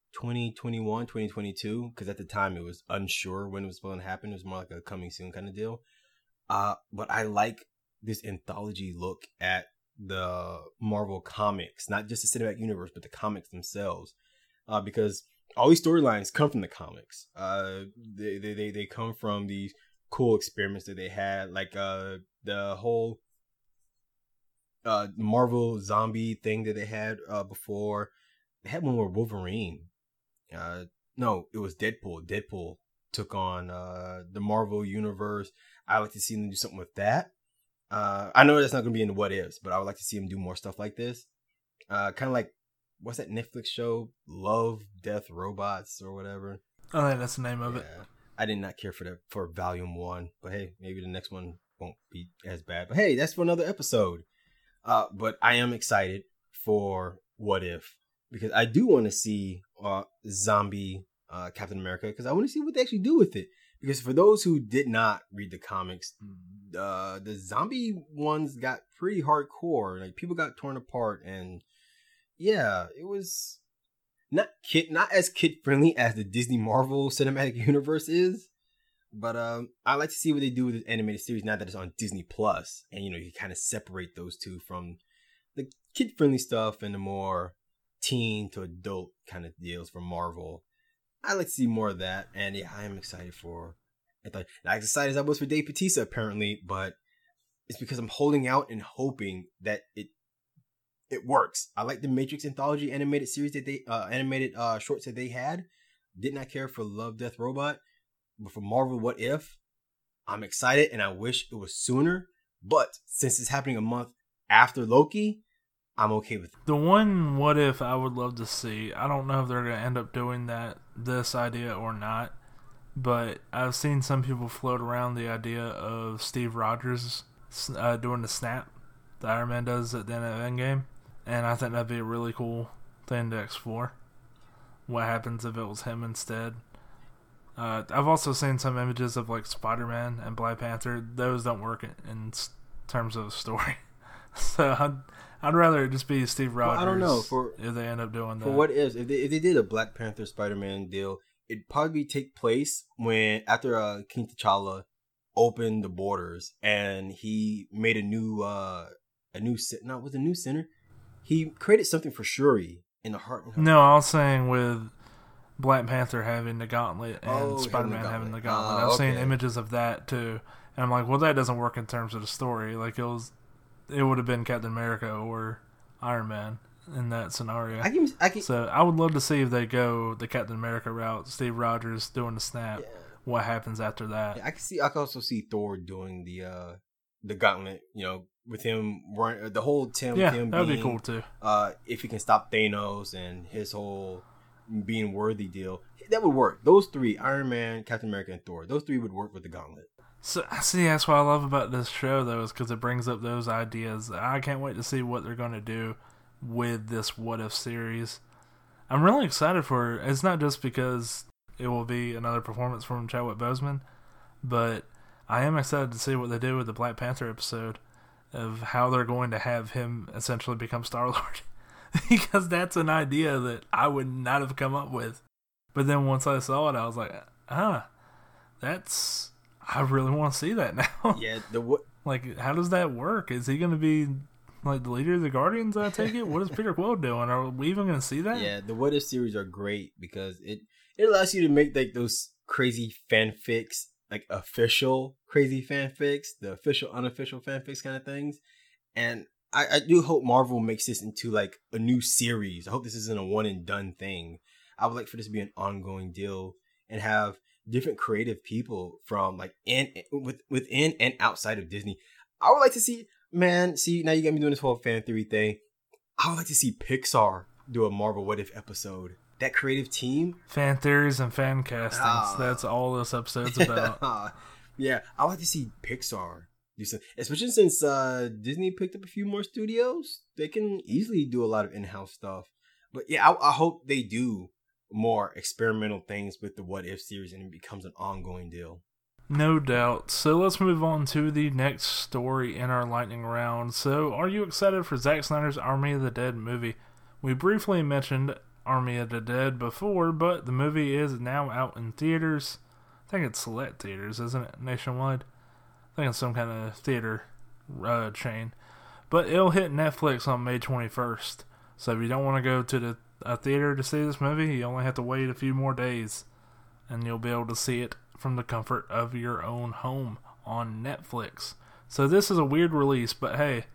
2021, 2022, because at the time it was unsure when it was going to happen. It was more like a coming soon kind of deal. But I like this anthology look at the Marvel comics, not just the cinematic universe, but the comics themselves, because all these storylines come from the comics. They come from these cool experiments that they had, like the whole Marvel zombie thing that they had before. They had one with Wolverine. No, it was Deadpool. Deadpool took on the Marvel universe. I would like to see them do something with that. I know that's not going to be in the what ifs, but I would like to see them do more stuff like this. Kind of like, what's that Netflix show? Love, Death, Robots, or whatever. I think that's the name of it. I did not care for Volume 1, but hey, maybe the next one won't be as bad. But hey, that's for another episode. But I am excited for What If, because I do want to see zombie Captain America, because I want to see what they actually do with it. Because for those who did not read the comics, the zombie ones got pretty hardcore. Like, people got torn apart, and yeah, it was not as kid friendly as the Disney Marvel Cinematic Universe is. But I like to see what they do with this animated series now that it's on Disney Plus, and you kind of separate those two from the kid friendly stuff and the more teen to adult kind of deals from Marvel. I like to see more of that, and yeah, I am excited for it. Not as excited as I was for Dave Bautista, apparently, but it's because I'm holding out and hoping that it works. I like the Matrix Anthology animated series that they animated shorts that they had. Did not care for Love, Death, Robot, but for Marvel What If, I'm excited, and I wish it was sooner. But since it's happening a month after Loki, I'm okay with it. The one What If I would love to see, I don't know if they're going to end up doing this idea or not, but I've seen some people float around the idea of Steve Rogers doing the snap that Iron Man does at the end of Endgame, and I think that'd be a really cool thing to explore. What happens if it was him instead? I've also seen some images of like Spider-Man and Black Panther. Those don't work in terms of the story. So I'd rather it just be Steve Rogers. Well, I don't know if they end up doing that. For what if they did a Black Panther Spider-Man deal, it'd probably take place after King T'Challa opened the borders and he made a new center. He created something for Shuri in the heart. No, I was saying with Black Panther having the gauntlet and Spider-Man having the gauntlet. I've seen images of that too, and I'm like, well, that doesn't work in terms of the story. Like it would have been Captain America or Iron Man in that scenario. So I would love to see if they go the Captain America route, Steve Rogers doing the snap. Yeah. What happens after that? Yeah, I can also see Thor doing the gauntlet. With him running the whole Tim. Yeah, that'd be cool too. If he can stop Thanos and his whole being worthy deal, that would work. Those three, Iron Man, Captain America, and Thor, those three would work with the gauntlet. So see, that's what I love about this show, though, is because it brings up those ideas. I can't wait to see what they're going to do with this What If series. I'm really excited for it. It's not just because it will be another performance from Chadwick Boseman, but I am excited to see what they do with the Black Panther episode, of how they're going to have him essentially become Star-Lord. Because that's an idea that I would not have come up with. But then once I saw it, I was like, I really want to see that now. Yeah. Like, how does that work? Is he going to be like the leader of the Guardians, I take it? What is Peter Quill doing? Are we even going to see that? Yeah, the What If series are great because it allows you to make like those crazy fanfics, like official crazy fanfics, the official, unofficial fanfics kind of things. And I do hope Marvel makes this into like a new series. I hope this isn't a one and done thing. I would like for this to be an ongoing deal and have different creative people from like within and outside of Disney. I would like to see, now you got me doing this whole fan theory thing. I would like to see Pixar do a Marvel What If episode. That creative team. Fan theories and fan castings. That's all this episode's about. Yeah, I would like to see Pixar do something, especially since Disney picked up a few more studios. They can easily do a lot of in-house stuff. But yeah, I hope they do more experimental things with the What If series and it becomes an ongoing deal. No doubt. So let's move on to the next story in our lightning round. So are you excited for Zack Snyder's Army of the Dead movie? We briefly mentioned Army of the Dead before, but the movie is now out in theaters. I think it's select theaters, isn't it? Nationwide. I think it's some kind of theater chain. But it'll hit Netflix on May 21st. So if you don't want to go to a theater to see this movie, you only have to wait a few more days. And you'll be able to see it from the comfort of your own home on Netflix. So this is a weird release, but hey,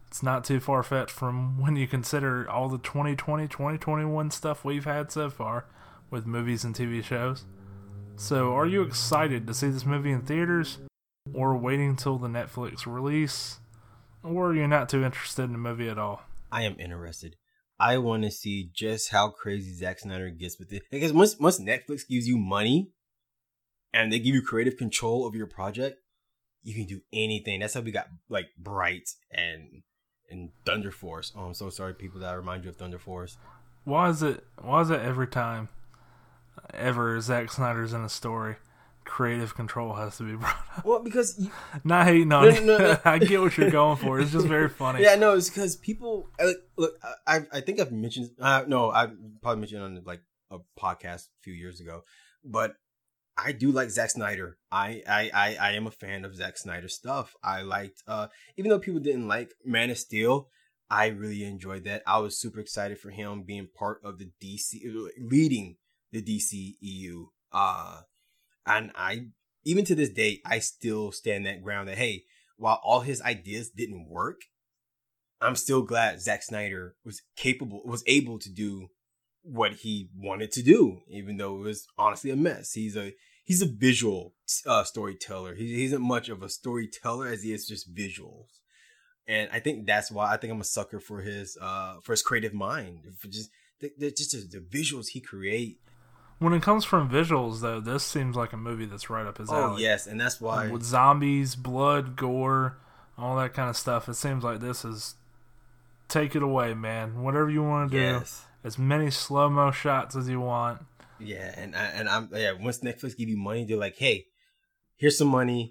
It's not too far-fetched from when you consider all the 2020, 2021 stuff we've had so far with movies and TV shows. So, are you excited to see this movie in theaters, or waiting till the Netflix release, or are you not too interested in the movie at all? I am interested. I want to see just how crazy Zack Snyder gets with it. Because once Netflix gives you money and they give you creative control over your project, you can do anything. That's how we got like Bright and Thunder Force. Oh, I'm so sorry, people, that I remind you of Thunder Force. Why is it every time ever Zack Snyder's in a story, creative control has to be brought up? Well, because not hating on you. No. I get what you're going for. It's just very funny. Yeah, no, it's because people look. I think I've mentioned. No, I probably mentioned on like a podcast a few years ago, but I do like Zack Snyder. I am a fan of Zack Snyder stuff. I liked, even though people didn't like Man of Steel, I really enjoyed that. I was super excited for him being part of the DC, leading the DCEU. And I, even to this day, I still stand that ground that, hey, while all his ideas didn't work, I'm still glad Zack Snyder was able to do what he wanted to do, even though it was honestly a mess. He's a visual storyteller. He isn't much of a storyteller as he is just visuals. And I think that's why I think I'm a sucker for his creative mind, for just the visuals he create. When it comes from visuals, though, this seems like a movie that's right up his alley. Oh, yes, and that's why. With zombies, blood, gore, all that kind of stuff, it seems like this is take it away, man. Whatever you want to do. Yes. As many slow-mo shots as you want. Yeah, and I'm once Netflix give you money, they're like, hey, here's some money.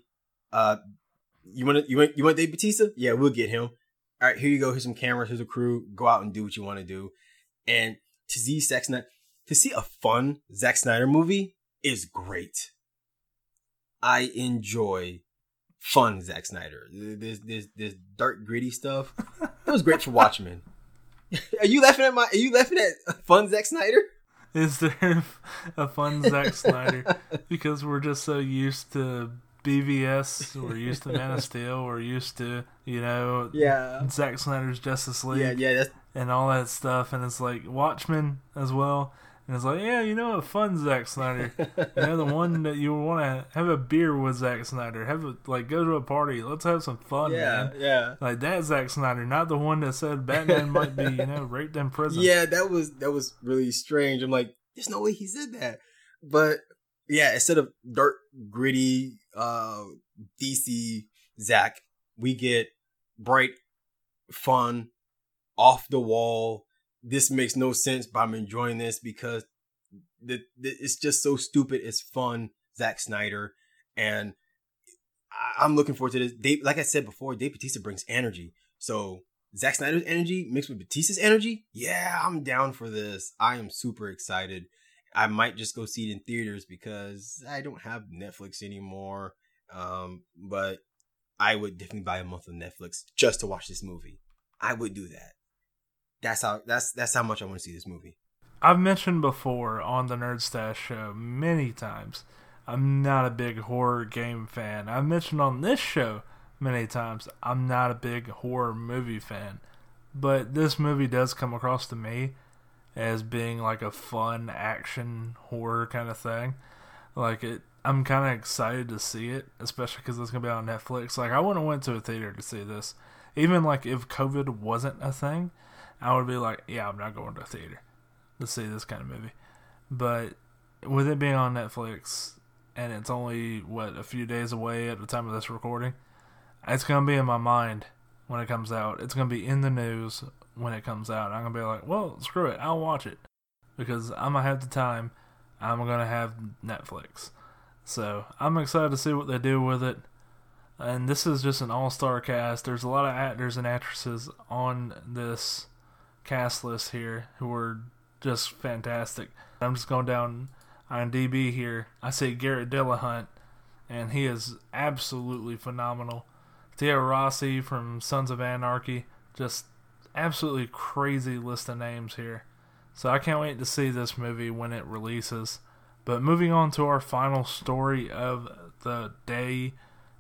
You want Dave Bautista? Yeah, we'll get him. All right, here you go. Here's some cameras. Here's a crew. Go out and do what you want to do. And to see a fun Zack Snyder movie is great. I enjoy fun Zack Snyder. This dark, gritty stuff. It was great for Watchmen. Are you laughing at fun Zack Snyder? Is there a fun Zack Snyder? Because we're just so used to BVS, we're used to Man of Steel, we're used to, Zack Snyder's Justice League, and all that stuff, and it's like Watchmen as well. And it's like, a fun Zack Snyder. The one that you want to have a beer with Zack Snyder. Go to a party. Let's have some fun, man. Yeah. Like that Zack Snyder, not the one that said Batman might be, raped in prison. Yeah, that was really strange. I'm like, there's no way he said that. But yeah, instead of dark, gritty, DC Zack, we get bright, fun, off the wall. This makes no sense, but I'm enjoying this because it's just so stupid. It's fun, Zack Snyder, and I'm looking forward to this. Like I said before, Dave Bautista brings energy. So Zack Snyder's energy mixed with Bautista's energy, yeah, I'm down for this. I am super excited. I might just go see it in theaters because I don't have Netflix anymore. But I would definitely buy a month of Netflix just to watch this movie. I would do that. That's how much I want to see this movie. I've mentioned before on the Nerd Stash show many times, I'm not a big horror game fan. I've mentioned on this show many times, I'm not a big horror movie fan. But this movie does come across to me as being like a fun action horror kind of thing. I'm kind of excited to see it, especially because it's going to be on Netflix. Like, I wouldn't have went to a theater to see this. Even like if COVID wasn't a thing, I would be like, yeah, I'm not going to a theater to see this kind of movie. But with it being on Netflix, and it's only, a few days away at the time of this recording, it's going to be in my mind when it comes out. It's going to be in the news when it comes out. I'm going to be like, well, screw it, I'll watch it. Because I'm going to have the time. I'm going to have Netflix. So, I'm excited to see what they do with it. And this is just an all-star cast. There's a lot of actors and actresses on this cast list here who are just fantastic. I'm just going down IMDb here. I see Garrett Dillahunt, and he is absolutely phenomenal. Tia Rossi from Sons of Anarchy. Just absolutely crazy list of names here. So I can't wait to see this movie when it releases. But moving on to our final story of the day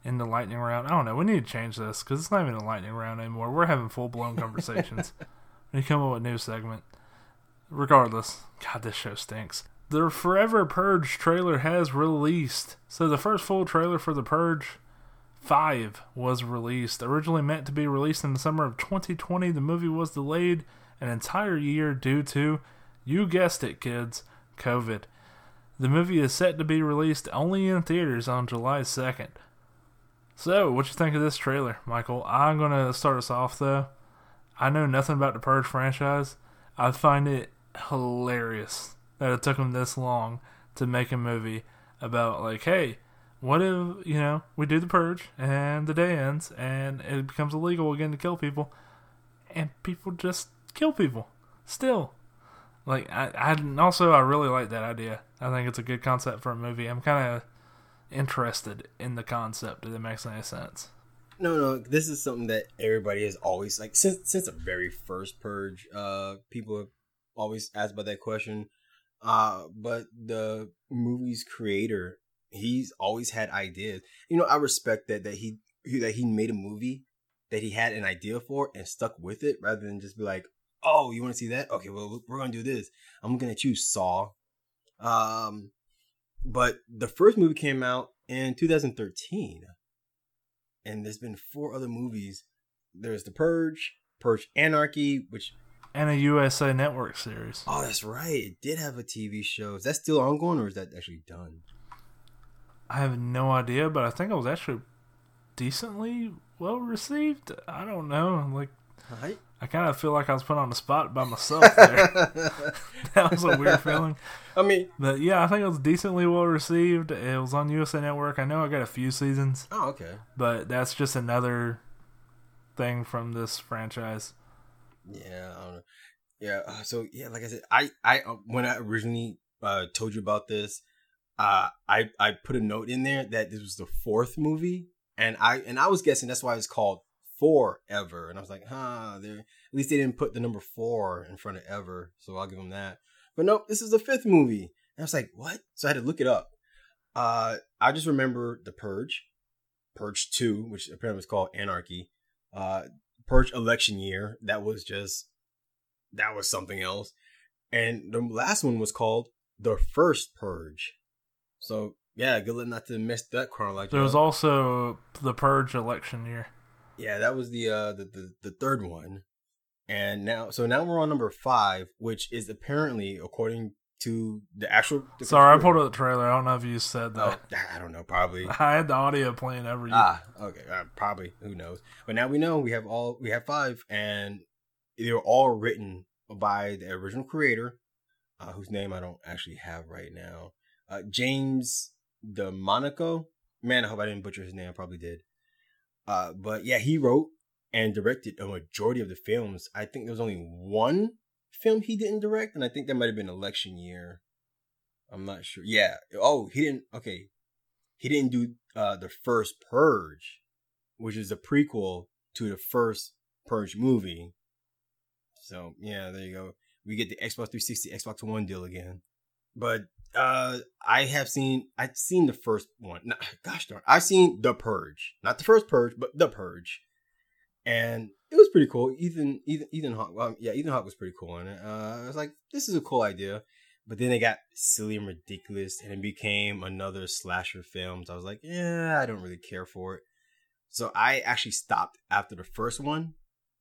in the lightning round. I don't know. We need to change this because it's not even a lightning round anymore. We're having full-blown conversations. We come up with a new segment. Regardless, God, this show stinks. The Forever Purge trailer has released. So the first full trailer for The Purge 5 was released. Originally meant to be released in the summer of 2020, the movie was delayed an entire year due to, you guessed it, kids, COVID. The movie is set to be released only in theaters on July 2nd. So, what you think of this trailer, Michael? I'm going to start us off, though. I know nothing about the Purge franchise. I find it hilarious that it took them this long to make a movie about, like, hey, what if, we do the Purge, and the day ends, and it becomes illegal again to kill people, and people just kill people. Still. Like, I really like that idea. I think it's a good concept for a movie. I'm kind of interested in the concept, if it makes any sense. No, this is something that everybody has always, like, since the very first Purge, people have always asked about that question. But the movie's creator, he's always had ideas. I respect that he made a movie that he had an idea for and stuck with it, rather than just be like, oh, you want to see that? Okay, well, we're going to do this. I'm going to choose Saw. But the first movie came out in 2013. And there's been 4 other movies. There's The Purge, Purge Anarchy, and a USA Network series. Oh, that's right. It did have a TV show. Is that still ongoing, or is that actually done? I have no idea, but I think it was actually decently well received. I don't know. Like, right? I kind of feel like I was put on the spot by myself there. That was a weird feeling. But yeah, I think it was decently well received. It was on USA Network. I know I got a few seasons. Oh, okay. But that's just another thing from this franchise. Yeah, I don't know. Yeah, so yeah, like I said, I when I originally told you about this, I put a note in there that this was the 4th movie, and I was guessing that's why it's called Forever, and I was like, at least they didn't put the number 4 in front of ever, so I'll give them that. But nope, this is the 5th movie, and I was like, what? So I had to look it up. I just remember The Purge, Purge 2, which apparently was called Anarchy, Purge Election Year, that was something else, and the last one was called The First Purge. So yeah, good luck not to miss that chronology. There was also The Purge Election Year. Yeah, that was the 3rd one. And now we're on number 5, which is apparently, according to the actual... Sorry, I pulled up the trailer. I don't know if you said that. Oh, I don't know, probably. I had the audio playing over you. Okay. Probably. Who knows? But now we know we have 5, and they were all written by the original creator, whose name I don't actually have right now. James DeMonaco. Man, I hope I didn't butcher his name. I probably did. But yeah, he wrote and directed a majority of the films. I think there was only one film he didn't direct, and I think that might have been Election Year. I'm not sure. Yeah. Oh, he didn't. Okay. He didn't do the first Purge, which is a prequel to the first Purge movie. So yeah, there you go. We get the Xbox 360, Xbox One deal again. But I've seen the first one. No, gosh darn, I've seen The Purge, not the first Purge, but The Purge, and it was pretty cool. Ethan Hawke, Ethan Hawke was pretty cool in it. I was like, this is a cool idea, but then it got silly and ridiculous, and it became another slasher film. So I was like, yeah, I don't really care for it. So I actually stopped after the first one.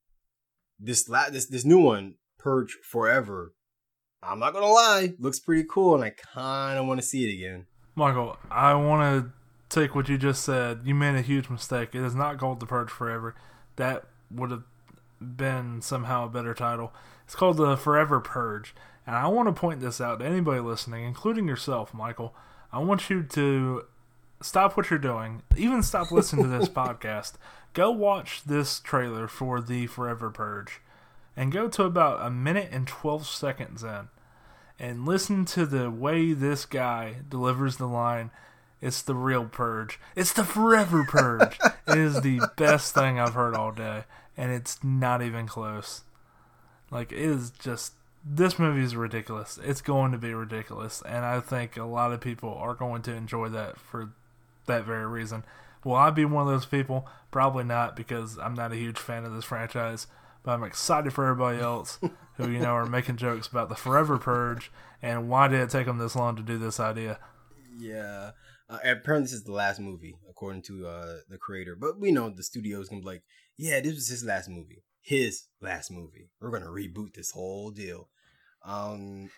This new one, Purge Forever, I'm not gonna lie, looks pretty cool, and I kind of want to see it again. Michael, I want to take what you just said. You made a huge mistake. It is not called The Purge Forever. That would have been somehow a better title. It's called The Forever Purge. And I want to point this out to anybody listening, including yourself, Michael. I want you to stop what you're doing. Even stop listening to this podcast. Go watch this trailer for The Forever Purge. And go to about 1 minute and 12 seconds in. And listen to the way this guy delivers the line, it's the real Purge. It's the Forever Purge. It is the best thing I've heard all day. And it's not even close. Like, it is just... This movie is ridiculous. It's going to be ridiculous. And I think a lot of people are going to enjoy that for that very reason. Will I be one of those people? Probably not, because I'm not a huge fan of this franchise. But I'm excited for everybody else who, are making jokes about the Forever Purge and why did it take them this long to do this idea. Yeah. Apparently this is the last movie, according to the creator. But we know the studio's going to be like, yeah, this was his last movie. His last movie. We're going to reboot this whole deal. I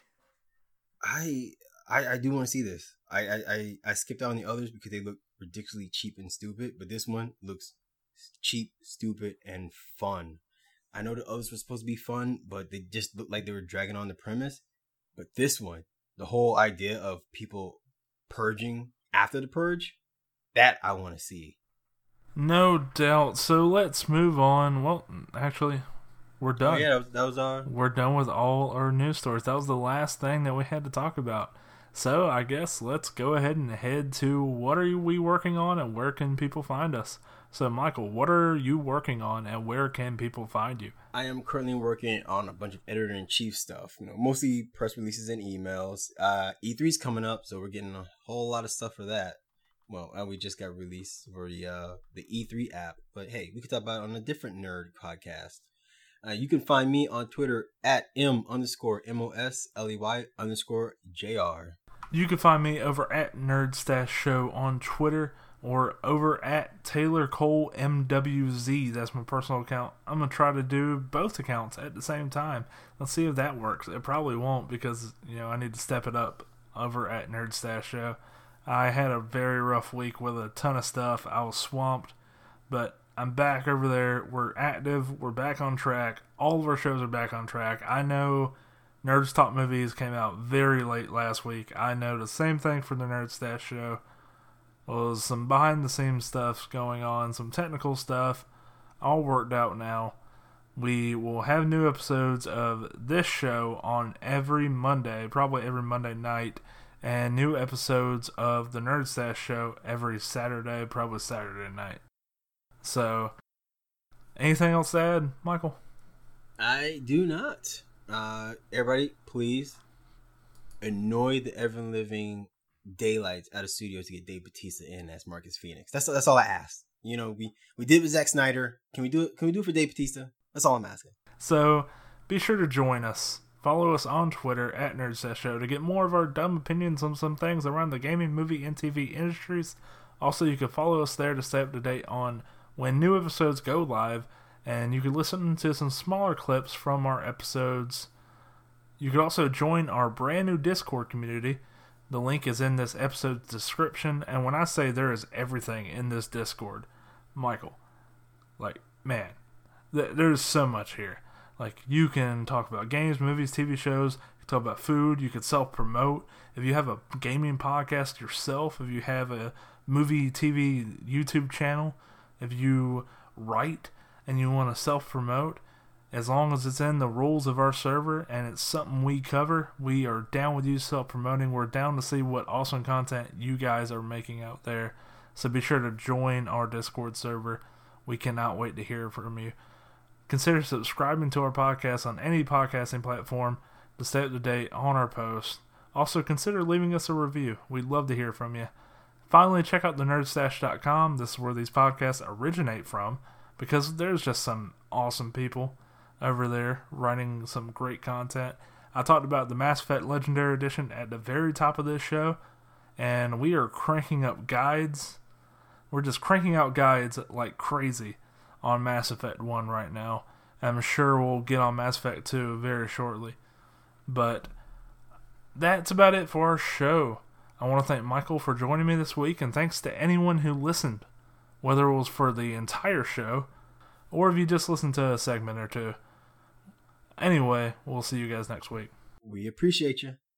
do want to see this. I skipped out on the others because they look ridiculously cheap and stupid. But this one looks cheap, stupid, and fun. I know the others were supposed to be fun, but they just looked like they were dragging on the premise. But this one, the whole idea of people purging after the purge, that I want to see. No doubt. So let's move on. Well, actually, we're done. Oh, yeah, that was our... We're done with all our news stories. That was the last thing that we had to talk about. So I guess let's go ahead and head to what are we working on and where can people find us? So, Michael, what are you working on and where can people find you? I am currently working on a bunch of editor-in-chief stuff, mostly press releases and emails. E3's coming up, so we're getting a whole lot of stuff for that. Well, we just got released for the E3 app, but hey, we could talk about it on a different nerd podcast. You can find me on Twitter at @M_MOSLEY_JR. You can find me over at Nerdstash Show on Twitter, or over at Taylor Cole MWZ. That's my personal account. I'm going to try to do both accounts at the same time. Let's see if that works. It probably won't because, I need to step it up over at Nerdstash Show. I had a very rough week with a ton of stuff. I was swamped, but I'm back over there. We're active. We're back on track. All of our shows are back on track. I know Nerds Talk Movies came out very late last week. I know the same thing for the Nerdstash Show. Was some behind-the-scenes stuff going on, some technical stuff, all worked out now. We will have new episodes of this show on every Monday, probably every Monday night, and new episodes of the Nerdstash Show every Saturday, probably Saturday night. So, anything else to add, Michael? I do not. Everybody, please annoy the ever-living daylights out of studio to get Dave Bautista in as Marcus Phoenix. That's all I asked. We did with Zack Snyder. Can we do it? Can we do it for Dave Bautista? That's all I'm asking. So be sure to join us. Follow us on Twitter at Nerdstash Show to get more of our dumb opinions on some things around the gaming, movie, and TV industries. Also, you can follow us there to stay up to date on when new episodes go live, and you can listen to some smaller clips from our episodes. You can also join our brand new Discord community. The link is in this episode's description, and when I say there is everything in this Discord, Michael, man, there's so much here. You can talk about games, movies, TV shows, you can talk about food, you can self-promote. If you have a gaming podcast yourself, if you have a movie, TV, YouTube channel, if you write and you want to self-promote, as long as it's in the rules of our server and it's something we cover, we are down with you self-promoting. We're down to see what awesome content you guys are making out there. So be sure to join our Discord server. We cannot wait to hear from you. Consider subscribing to our podcast on any podcasting platform to stay up to date on our posts. Also, consider leaving us a review. We'd love to hear from you. Finally, check out thenerdstash.com. This is where these podcasts originate from, because there's just some awesome people over there writing some great content. I talked about the Mass Effect Legendary Edition at the very top of this show, and we are cranking up guides. We're just cranking out guides like crazy on Mass Effect 1 right now. I'm sure we'll get on Mass Effect 2 very shortly. But that's about it for our show. I want to thank Michael for joining me this week, and thanks to anyone who listened, whether it was for the entire show or if you just listened to a segment or two. Anyway, we'll see you guys next week. We appreciate you.